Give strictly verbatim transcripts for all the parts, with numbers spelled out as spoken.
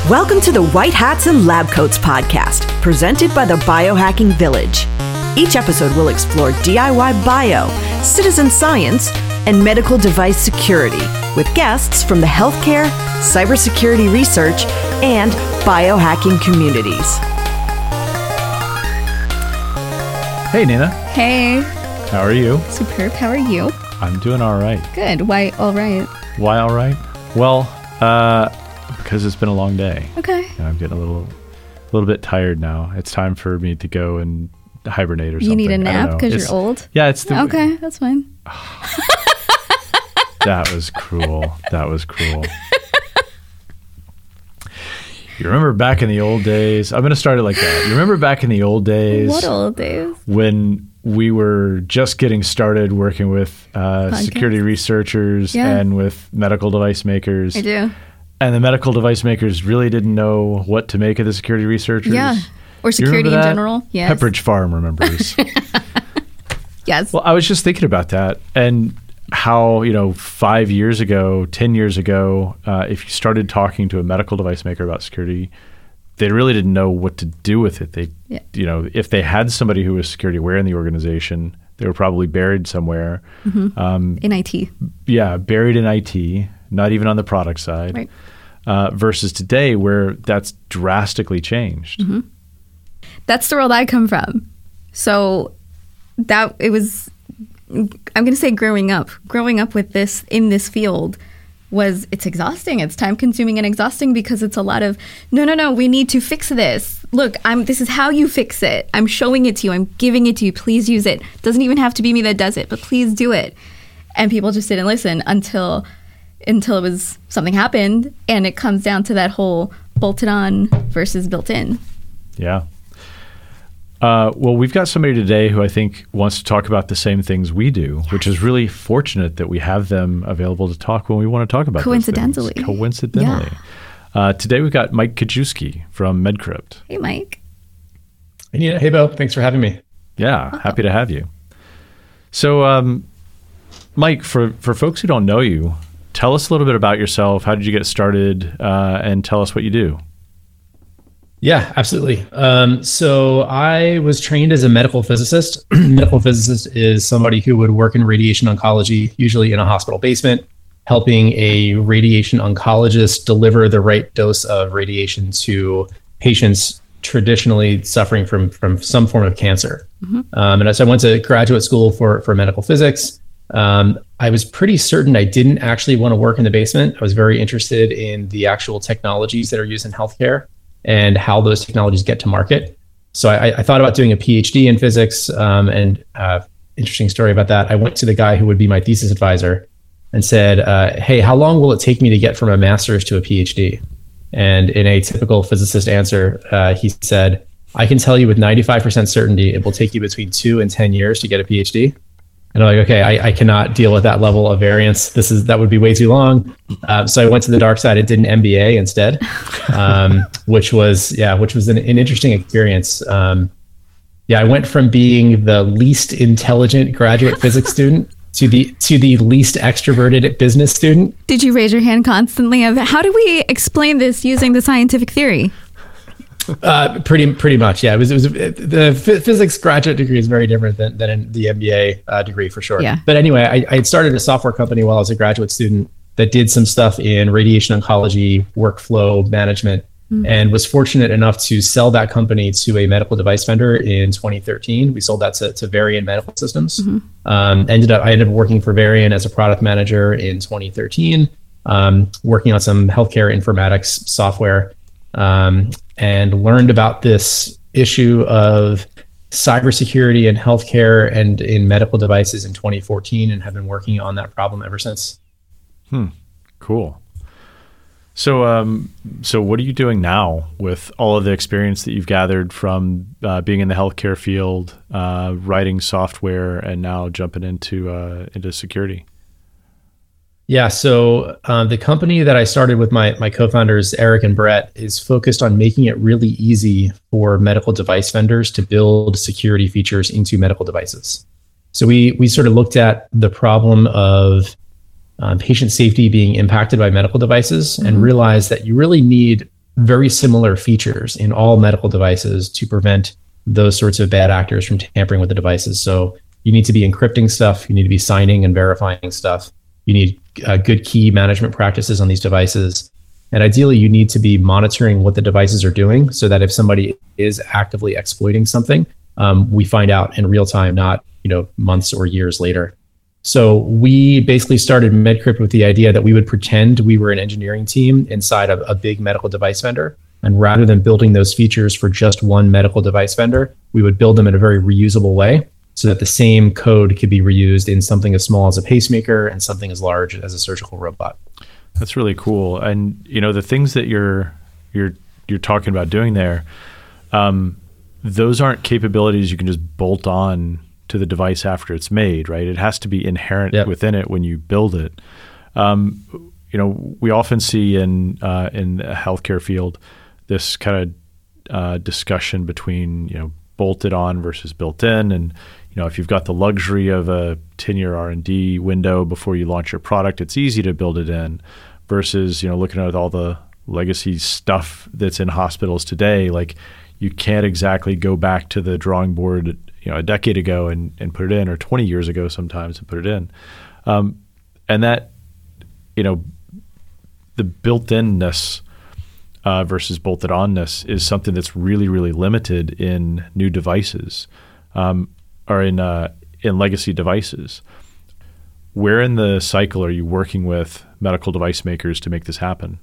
Welcome to the White Hats and Lab Coats podcast, presented by the Biohacking Village. Each episode will explore D I Y bio, citizen science, and medical device security with guests from the healthcare, cybersecurity research, and biohacking communities. Hey, Nina. Hey. How are you? Superb. How are you? I'm doing all right. Good. Why all right? Why all right? Well, uh, because it's been a long day. Okay. You know, I'm getting a little, a little bit tired now. It's time for me to go and hibernate or something. You need a nap because you're old? Yeah, it's the... Okay, that's fine. That was cruel. That was cruel. You remember back in the old days? I'm going to start it like that. You remember back in the old days? What old days? When we were just getting started working with uh, security researchers Yeah. and with medical device makers. I do. And the medical device makers really didn't know what to make of the security researchers. Yeah. Or You security in remember that? general. Yes. Pepperidge Farm remembers. Yes. Well, I was just thinking about that and how, you know, five years ago, ten years ago, uh, if you started talking to a medical device maker about security, they really didn't know what to do with it. They, Yeah. you know, if they had somebody who was security aware in the organization, they were probably buried somewhere. Mm-hmm. Um, in I T. yeah, buried in I T, not even on the product side. Right. Uh, versus today where that's drastically changed. Mm-hmm. That's the world I come from. So that it was, I'm going to say growing up, growing up with this in this field was, it's exhausting. It's time consuming and exhausting because it's a lot of, no, no, no, we need to fix this. Look, I'm, this is how you fix it. I'm showing it to you. I'm giving it to you. Please use it. Doesn't even have to be me that does it, but please do it. And people just didn't listen until until it was something happened, and it comes down to that whole bolted on versus built in. Yeah. Uh, well, we've got somebody today who I think wants to talk about the same things we do, yes. which is really fortunate that we have them available to talk when we want to talk about Coincidentally. those things. Coincidentally. Yeah. Uh, today we've got Mike Kajewski from MedCrypt. Hey, Mike. Hey, Nina. Hey, Bo. Thanks for having me. Yeah, Uh-oh. happy to have you. So, um, Mike, for, for folks who don't know you, tell us a little bit about yourself. How did you get started? Uh, and tell us what you do. Yeah, absolutely. Um, so I was trained as a medical physicist. Medical physicist is somebody who would work in radiation oncology, usually in a hospital basement, helping a radiation oncologist deliver the right dose of radiation to patients traditionally suffering from, from some form of cancer. Mm-hmm. Um, and so I went to graduate school for, for medical physics. Um, I was pretty certain I didn't actually want to work in the basement. I was very interested in the actual technologies that are used in healthcare and how those technologies get to market. So I, I thought about doing a PhD in physics. Um, and uh, interesting story about that. I went to the guy who would be my thesis advisor and said, uh, hey, how long will it take me to get from a master's to a PhD? And in a typical physicist answer, uh, he said, I can tell you with ninety-five percent certainty, it will take you between two and ten years to get a PhD. And I'm like, okay, I, I cannot deal with that level of variance. This is that would be way too long. Uh, so I went to the dark side and did an M B A instead, um, which was yeah, which was an, an interesting experience. Um, yeah, I went from being the least intelligent graduate physics student to the to the least extroverted business student. Did you raise your hand constantly of how do we explain this using the scientific theory? Uh, pretty, pretty much, yeah. It was, it was the f- physics graduate degree is very different than, than in the M B A uh, degree for sure. Yeah. But anyway, I, I had started a software company while I was a graduate student that did some stuff in radiation oncology, workflow management, mm-hmm. and was fortunate enough to sell that company to a medical device vendor in twenty thirteen. We sold that to, to Varian Medical Systems. Mm-hmm. Um, ended up, I ended up working for Varian as a product manager in twenty thirteen, um, working on some healthcare informatics software. Um, and learned about this issue of cybersecurity in healthcare and in medical devices in twenty fourteen and have been working on that problem ever since. Hmm. Cool. So, um, so what are you doing now with all of the experience that you've gathered from uh, being in the healthcare field, uh, writing software, and now jumping into uh, into security? Yeah, so uh, the company that I started with my my co-founders, Eric and Brett, is focused on making it really easy for medical device vendors to build security features into medical devices. So we we sort of looked at the problem of um, patient safety being impacted by medical devices mm-hmm. and realized that you really need very similar features in all medical devices to prevent those sorts of bad actors from tampering with the devices. So you need to be encrypting stuff. You need to be signing and verifying stuff. You need uh, good key management practices on these devices. And ideally, you need to be monitoring what the devices are doing so that if somebody is actively exploiting something, um, we find out in real time, not you know months or years later. So we basically started MedCrypt with the idea that we would pretend we were an engineering team inside of a big medical device vendor. And rather than building those features for just one medical device vendor, we would build them in a very reusable way so that the same code could be reused in something as small as a pacemaker and something as large as a surgical robot. That's really cool. And you know, the things that you're you're you're talking about doing there, um, those aren't capabilities you can just bolt on to the device after it's made, right? It has to be inherent yep. within it when you build it. Um, you know, we often see in uh, in the healthcare field this kind of uh, discussion between you know bolted on versus built in, and you know if you've got the luxury of a ten-year R and D window before you launch your product, it's easy to build it in. Versus you know looking at all the legacy stuff that's in hospitals today, like you can't exactly go back to the drawing board you know a decade ago and, and put it in, or twenty years ago sometimes and put it in. Um, and that you know the built-inness uh, versus bolted-onness is something that's really really limited in new devices um, or in uh, in legacy devices. Where in the cycle are you working with medical device makers to make this happen?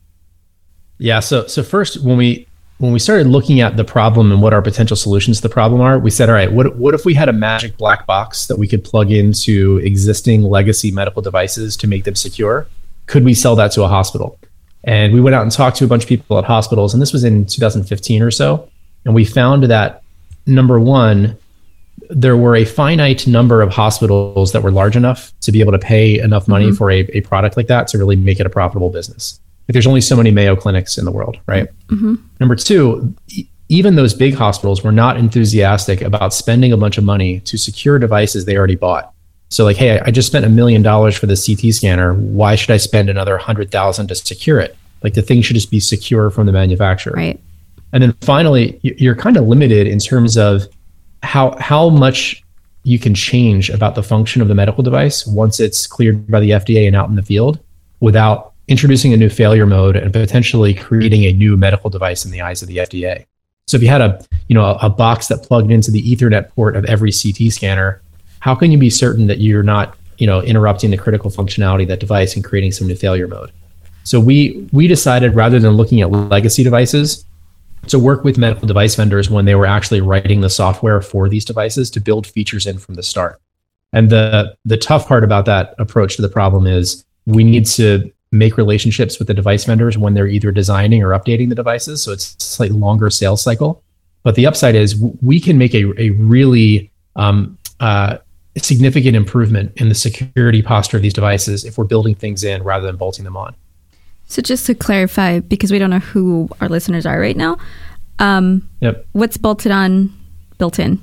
Yeah, so so first when we when we started looking at the problem and what our potential solutions to the problem are, we said, all right, what what if we had a magic black box that we could plug into existing legacy medical devices to make them secure? Could we sell that to a hospital? And we went out and talked to a bunch of people at hospitals, and this was in two thousand fifteen or so. And we found that, number one, there were a finite number of hospitals that were large enough to be able to pay enough money mm-hmm. for a, a product like that to really make it a profitable business. Like there's only so many Mayo clinics in the world, right? Mm-hmm. Number two, e- even those big hospitals were not enthusiastic about spending a bunch of money to secure devices they already bought. So like, hey, I just spent a million dollars for the C T scanner. Why should I spend another hundred thousand to secure it? Like the thing should just be secure from the manufacturer. Right. And then finally, you're kind of limited in terms of how how much you can change about the function of the medical device once it's cleared by the F D A and out in the field without introducing a new failure mode and potentially creating a new medical device in the eyes of the F D A. So if you had a you know a, a box that plugged into the Ethernet port of every C T scanner, how can you be certain that you're not you know interrupting the critical functionality of that device and creating some new failure mode? So we we decided, rather than looking at legacy devices, to work with medical device vendors when they were actually writing the software for these devices to build features in from the start. And the the tough part about that approach to the problem is we need to make relationships with the device vendors when they're either designing or updating the devices. So it's a slightly longer sales cycle. But the upside is we can make a, a really um, uh, significant improvement in the security posture of these devices if we're building things in rather than bolting them on. So just to clarify, because we don't know who our listeners are right now, um, yep. what's bolted on, built in?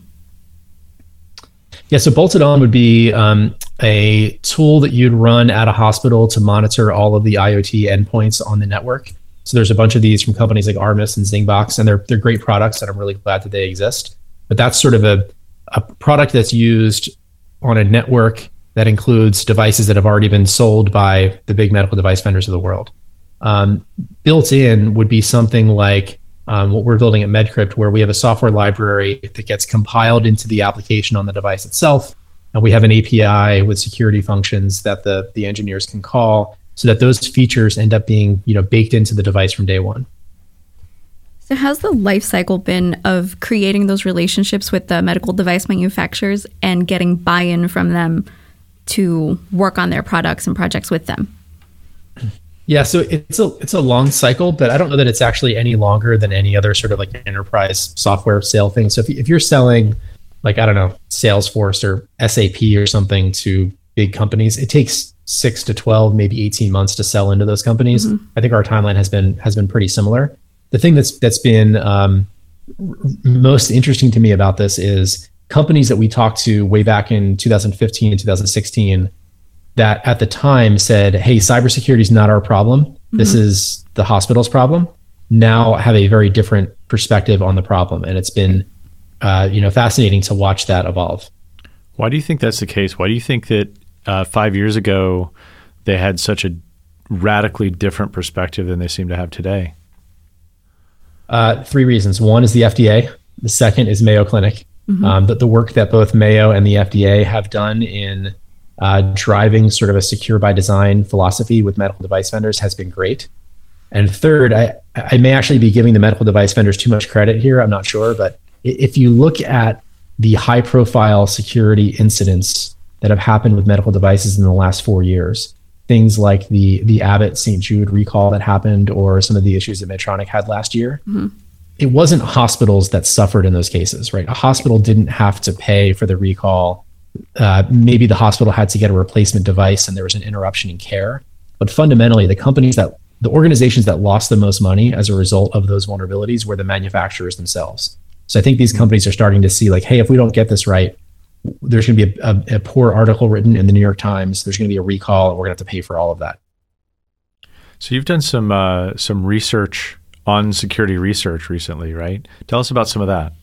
Yeah, so bolted on would be um, a tool that you'd run at a hospital to monitor all of the IoT endpoints on the network. So there's a bunch of these from companies like Armis and Zingbox, and they're they're great products, and I'm really glad that they exist. But that's sort of a, a product that's used on a network that includes devices that have already been sold by the big medical device vendors of the world. Um, built in would be something like um, what we're building at MedCrypt, where we have a software library that gets compiled into the application on the device itself. And we have an A P I with security functions that the, the engineers can call so that those features end up being, you know, baked into the device from day one. So how's the life cycle been of creating those relationships with the medical device manufacturers and getting buy-in from them to work on their products and projects with them? Yeah, so it's a it's a long cycle, but I don't know that it's actually any longer than any other sort of like enterprise software sale thing. So if if you're selling like, I don't know, Salesforce or S A P or something to big companies, it takes six to twelve, maybe eighteen months to sell into those companies. Mm-hmm. I think our timeline has been has been pretty similar. The thing that's that's been um, most interesting to me about this is companies that we talked to way back in two thousand fifteen and two thousand sixteen that at the time said, hey, cybersecurity is not our problem. Mm-hmm. This is the hospital's problem. now have a very different perspective on the problem. And it's been, uh, you know, fascinating to watch that evolve. Why do you think that's the case? Why do you think that uh, five years ago they had such a radically different perspective than they seem to have today? Uh, three reasons. One is the F D A. The second is Mayo Clinic. Mm-hmm. Um, the, the work that both Mayo and the F D A have done in uh, driving sort of a secure by design philosophy with medical device vendors has been great. And third, I, I may actually be giving the medical device vendors too much credit here. I'm not sure. But if you look at the high profile security incidents that have happened with medical devices in the last four years, things like the the Abbott Saint Jude recall that happened, or some of the issues that Medtronic had last year, mm-hmm. it wasn't hospitals that suffered in those cases, right? A hospital didn't have to pay for the recall. Uh, maybe the hospital had to get a replacement device and there was an interruption in care. But fundamentally, the companies that, the organizations that lost the most money as a result of those vulnerabilities were the manufacturers themselves. So I think these companies are starting to see like, hey, if we don't get this right, there's going to be a, a, a poor article written in the New York Times. There's going to be a recall, and we're going to have to pay for all of that. So you've done some uh, some research on security research recently, right? Tell us about some of that.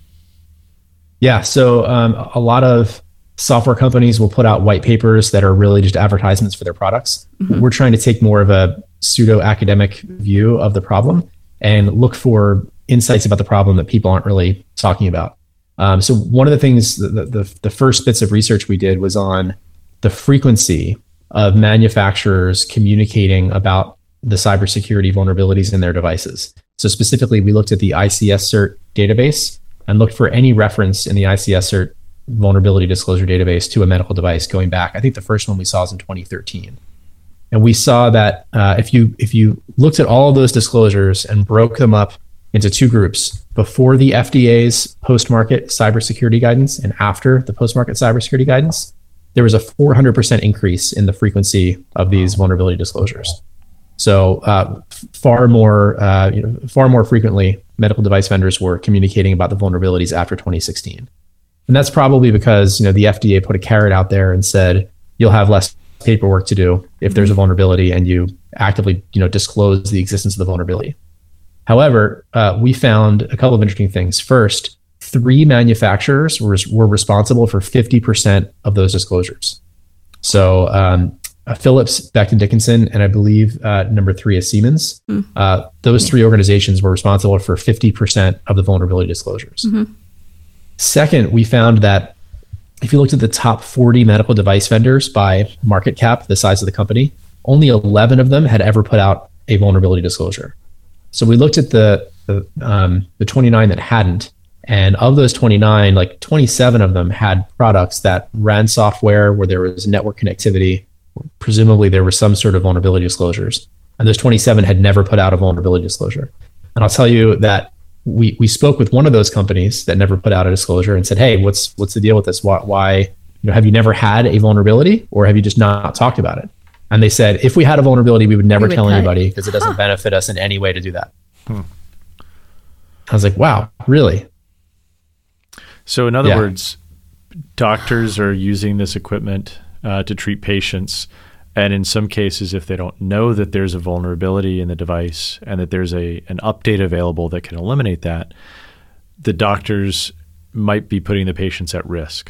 Yeah. So um, a lot of software companies will put out white papers that are really just advertisements for their products. Mm-hmm. We're trying to take more of a pseudo academic view of the problem and look for insights about the problem that people aren't really talking about. Um, so one of the things, the, the, the first bits of research we did was on the frequency of manufacturers communicating about the cybersecurity vulnerabilities in their devices. So specifically, we looked at the I C S CERT database and looked for any reference in the I C S CERT vulnerability disclosure database to a medical device going back. I think the first one we saw was in twenty thirteen. And we saw that uh, if you if you looked at all of those disclosures and broke them up into two groups, before the F D A's post-market cybersecurity guidance and after the post-market cybersecurity guidance, there was a four hundred percent increase in the frequency of these vulnerability disclosures. So uh, far more, uh, you know, far more frequently, medical device vendors were communicating about the vulnerabilities after twenty sixteen, and that's probably because you know the F D A put a carrot out there and said you'll have less paperwork to do if there's a vulnerability and you actively, you know, disclose the existence of the vulnerability. However, uh, we found a couple of interesting things. First, three manufacturers were, were responsible for fifty percent of those disclosures. So um, uh, Philips, Becton Dickinson, and I believe uh, number three is Siemens. Mm. Uh, those three organizations were responsible for fifty percent of the vulnerability disclosures. Mm-hmm. Second, we found that if you looked at the top forty medical device vendors by market cap, the size of the company, only eleven of them had ever put out a vulnerability disclosure. So we looked at the the, um, the twenty-nine that hadn't, and of those twenty-nine, like twenty-seven of them had products that ran software where there was network connectivity. Presumably there were some sort of vulnerability disclosures, and those twenty-seven had never put out a vulnerability disclosure. And I'll tell you that we we spoke with one of those companies that never put out a disclosure and said, "Hey, what's what's the deal with this? Why, why you know, have you never had a vulnerability, or have you just not talked about it?" And they said, if we had a vulnerability, we would never we would tell cut. anybody because it doesn't huh. benefit us in any way to do that. Hmm. I was like, wow, really? So in other yeah. words, doctors are using this equipment uh, to treat patients. And in some cases, if they don't know that there's a vulnerability in the device and that there's a an update available that can eliminate that, the doctors might be putting the patients at risk.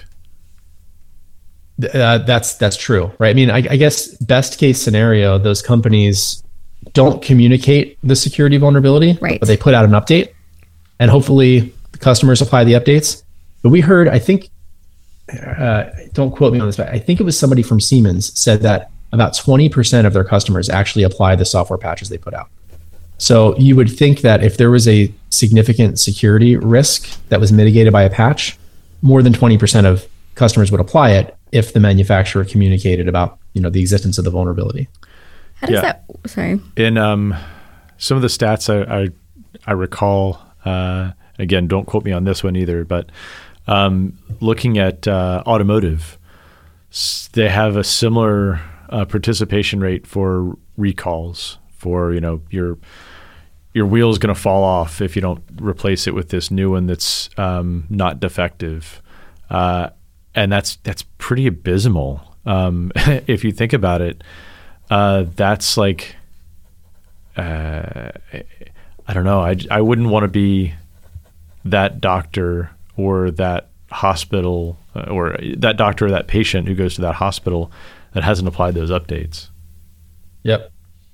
Uh, that's that's true, right? I mean, I, I guess best case scenario, those companies don't communicate the security vulnerability, right. but they put out an update, and hopefully the customers apply the updates. But we heard, I think, uh, don't quote me on this, but I think it was somebody from Siemens said that about twenty percent of their customers actually apply the software patches they put out. So you would think that if there was a significant security risk that was mitigated by a patch, more than twenty percent of customers would apply it if the manufacturer communicated about, you know, the existence of the vulnerability. How does yeah. that, sorry. In um, some of the stats I I, I recall, uh, again, don't quote me on this one either, but um, looking at uh, automotive, they have a similar uh, participation rate for recalls for, you know, your your wheel's going to fall off if you don't replace it with this new one that's um, not defective. Uh, And that's that's pretty abysmal. Um, if you think about it, uh, that's like, uh, I don't know. I, I wouldn't want to be that doctor or that hospital uh, or that doctor or that patient who goes to that hospital that hasn't applied those updates. Yep.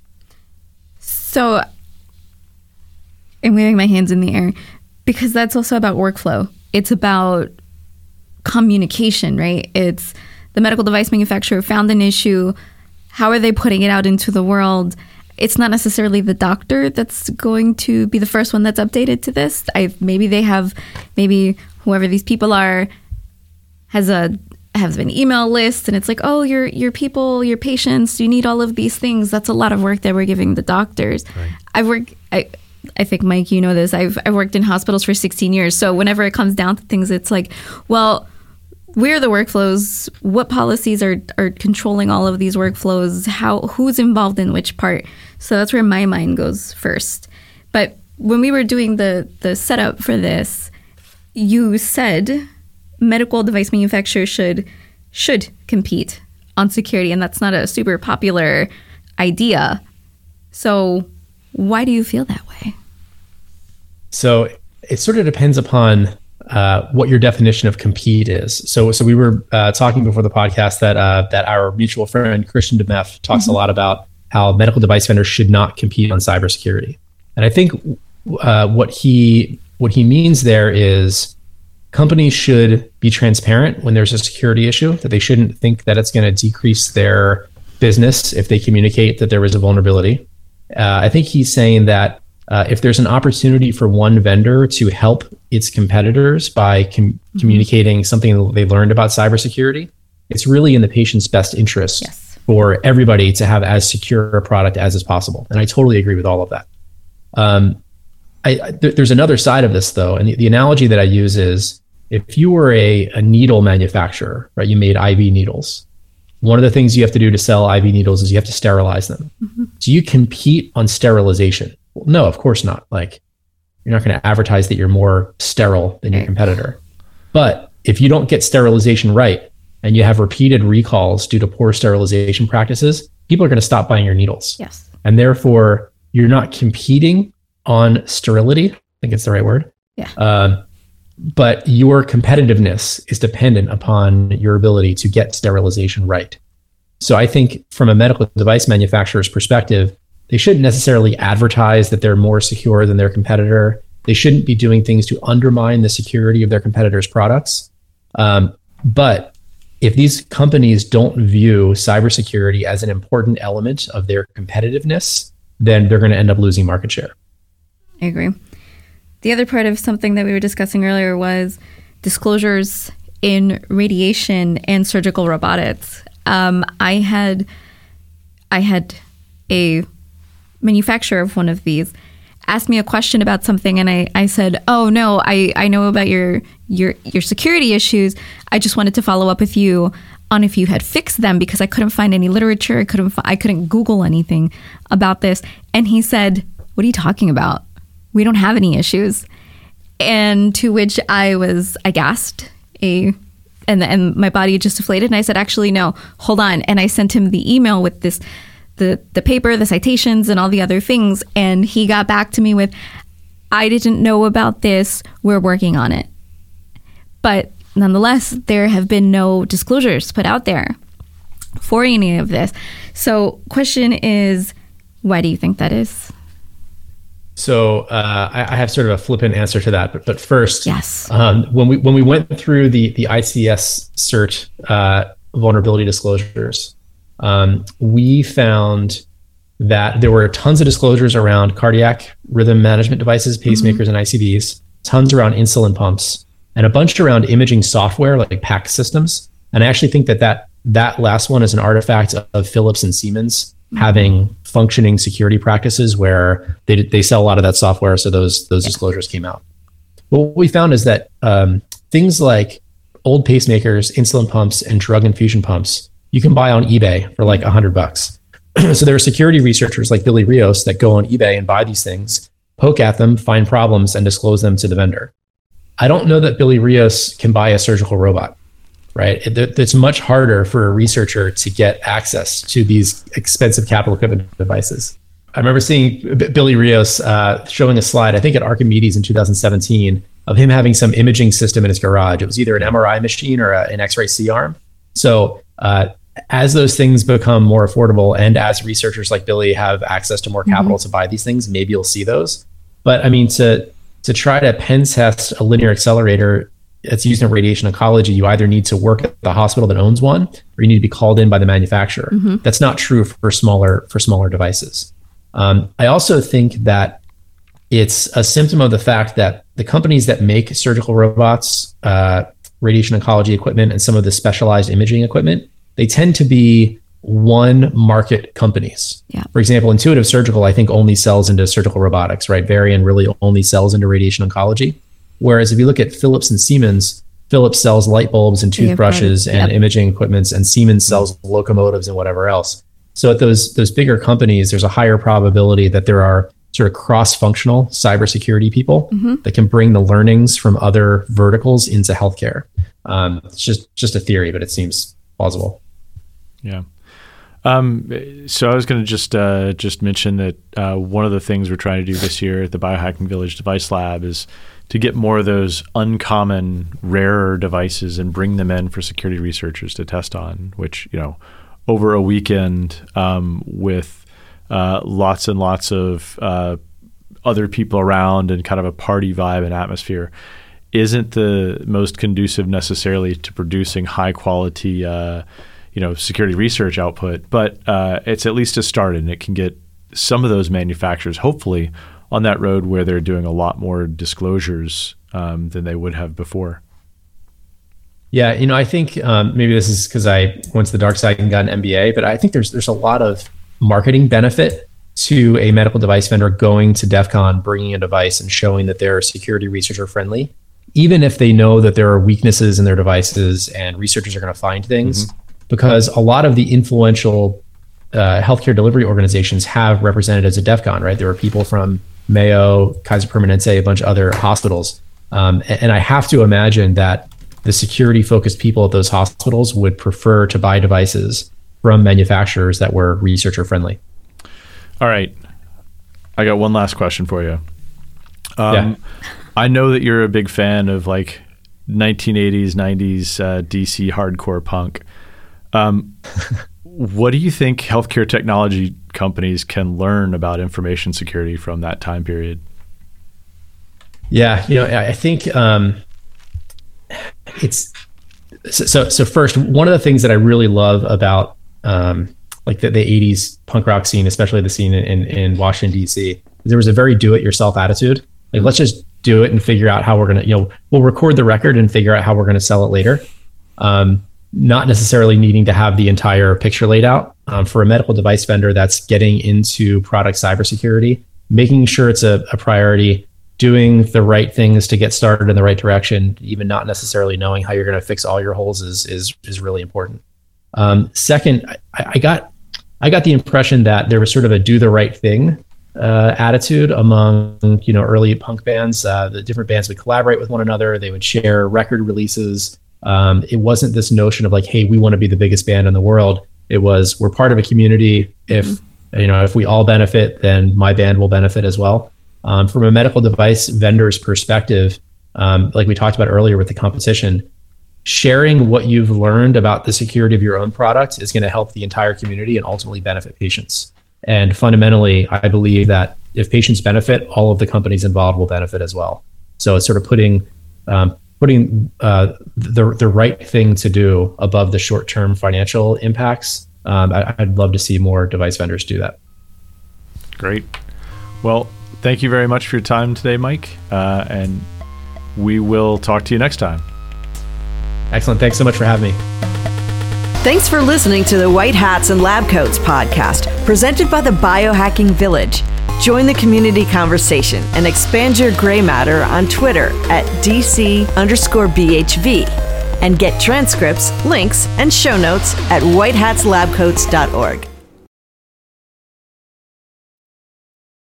So I'm waving my hands in the air because that's also about workflow. It's about communication, right? It's the medical device manufacturer found an issue. How are they putting it out into the world? It's not necessarily the doctor that's going to be the first one that's updated to this. I maybe they have, maybe whoever these people are has a has an email list, and it's like, oh, your your people, your patients, you need all of these things. That's a lot of work that we're giving the doctors. Right. I've worked. I I think Mike, you know this. I've I've worked in hospitals for sixteen years. So whenever it comes down to things, it's like, well, where are the workflows? What policies are, are controlling all of these workflows? How who's involved in which part? So that's where my mind goes first. But when we were doing the the setup for this, you said medical device manufacturers should should compete on security, and that's not a super popular idea. So why do you feel that way? So it sort of depends upon Uh, what your definition of compete is. So, so we were uh, talking before the podcast that uh, that our mutual friend Christian DeMeff talks mm-hmm. a lot about how medical device vendors should not compete on cybersecurity. And I think uh, what he what he means there is companies should be transparent when there's a security issue. That they shouldn't think that it's going to decrease their business if they communicate that there was a vulnerability. Uh, I think he's saying that. Uh, if there's an opportunity for one vendor to help its competitors by com- mm-hmm. communicating something that they learned about cybersecurity, it's really in the patient's best interest yes. for everybody to have as secure a product as is possible. And I totally agree with all of that. Um, I, I, th- there's another side of this, though. And the, the analogy that I use is if you were a, a needle manufacturer, right, you made I V needles. One of the things you have to do to sell I V needles is you have to sterilize them. Mm-hmm. Do you compete on sterilization? Well, no, of course not. Like, you're not going to advertise that you're more sterile than your competitor. But if you don't get sterilization right and you have repeated recalls due to poor sterilization practices, people are going to stop buying your needles. Yes. And therefore, you're not competing on sterility. I think it's the right word. Yeah. Uh, but your competitiveness is dependent upon your ability to get sterilization right. So I think from a medical device manufacturer's perspective, they shouldn't necessarily advertise that they're more secure than their competitor. They shouldn't be doing things to undermine the security of their competitors' products. Um, but if these companies don't view cybersecurity as an important element of their competitiveness, then they're going to end up losing market share. I agree. The other part of something that we were discussing earlier was disclosures in radiation and surgical robotics. Um, I had, I had a manufacturer of one of these asked me a question about something, and I, I said, oh no, I, I know about your, your your security issues. I just wanted to follow up with you on if you had fixed them, because I couldn't find any literature. I couldn't I couldn't Google anything about this. And he said, what are you talking about? We don't have any issues. And to which I was aghast, a and and my body just deflated, and I said, actually no, hold on. And I sent him the email with this the the paper, the citations, and all the other things. And he got back to me with, I didn't know about this. We're working on it. But nonetheless, there have been no disclosures put out there for any of this. So question is, why do you think that is? So uh, I, I have sort of a flippant answer to that. But, but first, yes. um, when we when we went through the, the I C S cert uh, vulnerability disclosures, Um, we found that there were tons of disclosures around cardiac rhythm management devices, pacemakers, mm-hmm. and I C Ds, tons around insulin pumps, and a bunch around imaging software like P A C S systems. And I actually think that that, that last one is an artifact of Philips and Siemens mm-hmm. having functioning security practices where they they sell a lot of that software. So those those yeah. disclosures came out. But what we found is that um, things like old pacemakers, insulin pumps, and drug infusion pumps, you can buy on eBay for like a hundred bucks. So there are security researchers like Billy Rios that go on eBay and buy these things, poke at them, find problems, and disclose them to the vendor. I don't know that Billy Rios can buy a surgical robot, right? It, it's much harder for a researcher to get access to these expensive capital equipment devices. I remember seeing B- Billy Rios uh, showing a slide, I think at Archimedes in two thousand seventeen, of him having some imaging system in his garage. It was either an M R I machine or a, an X-ray C-arm. So uh, as those things become more affordable and as researchers like Billy have access to more capital mm-hmm. to buy these things, maybe you'll see those. But I mean, to to try to pen test a linear accelerator that's used in radiation oncology, you either need to work at the hospital that owns one, or you need to be called in by the manufacturer. Mm-hmm. That's not true for smaller for smaller devices. Um, I also think that it's a symptom of the fact that the companies that make surgical robots, uh, radiation oncology equipment, and some of the specialized imaging equipment, they tend to be one market companies. Yeah. For example, Intuitive Surgical, I think, only sells into surgical robotics, right? Varian really only sells into radiation oncology. Whereas if you look at Philips and Siemens, Philips sells light bulbs and toothbrushes yeah, and yep. imaging equipments, and Siemens sells locomotives and whatever else. So at those those bigger companies, there's a higher probability that there are sort of cross-functional cybersecurity people mm-hmm. that can bring the learnings from other verticals into healthcare. Um, it's just just a theory, but it seems plausible. Yeah. Um, so I was going to just uh, just mention that uh, one of the things we're trying to do this year at the Biohacking Village Device Lab is to get more of those uncommon, rarer devices and bring them in for security researchers to test on, which, you know, over a weekend um, with uh, lots and lots of uh, other people around and kind of a party vibe and atmosphere isn't the most conducive necessarily to producing high quality, uh, you know, security research output. But uh, it's at least a start, and it can get some of those manufacturers hopefully on that road where they're doing a lot more disclosures um, than they would have before. Yeah, you know, I think um, maybe this is because I went to the dark side and got an M B A, but I think there's there's a lot of marketing benefit to a medical device vendor going to DEF CON, bringing a device and showing that they're security researcher friendly, even if they know that there are weaknesses in their devices and researchers are going to find things, mm-hmm. because a lot of the influential uh, healthcare delivery organizations have representatives at DEF CON, right? There are people from Mayo, Kaiser Permanente, a bunch of other hospitals. Um, and, and I have to imagine that the security-focused people at those hospitals would prefer to buy devices from manufacturers that were researcher-friendly. All right. I got one last question for you. Um, yeah. I know that you're a big fan of like nineteen eighties, nineties uh, D C hardcore punk. Um, what do you think healthcare technology companies can learn about information security from that time period? Yeah, you know, I think um, it's so. So first, one of the things that I really love about um, like the, the eighties punk rock scene, especially the scene in, in Washington D C, there was a very do-it-yourself attitude. Like, let's just do it and figure out how we're gonna, you know, we'll record the record and figure out how we're gonna sell it later. Um, not necessarily needing to have the entire picture laid out. Um, for a medical device vendor that's getting into product cybersecurity, making sure it's a, a priority, doing the right things to get started in the right direction, even not necessarily knowing how you're going to fix all your holes is is is really important. Um, second, I, I got I got the impression that there was sort of a do the right thing uh, attitude among, you know, early punk bands. Uh, the different bands would collaborate with one another. They would share record releases. Um, it wasn't this notion of like, hey, we want to be the biggest band in the world. It was, we're part of a community. If, mm-hmm. you know, if we all benefit, then my band will benefit as well. Um, from a medical device vendor's perspective, um, like we talked about earlier with the competition, sharing what you've learned about the security of your own product is going to help the entire community and ultimately benefit patients. And fundamentally, I believe that if patients benefit, all of the companies involved will benefit as well. So it's sort of putting um, putting uh, the the right thing to do above the short-term financial impacts. Um, I, I'd love to see more device vendors do that. Great. Well, thank you very much for your time today, Mike. Uh, and we will talk to you next time. Excellent. Thanks so much for having me. Thanks for listening to the White Hats and Lab Coats podcast, presented by the Biohacking Village. Join the community conversation and expand your gray matter on Twitter at DC underscore BHV, and get transcripts, links, and show notes at white hats lab coats dot org.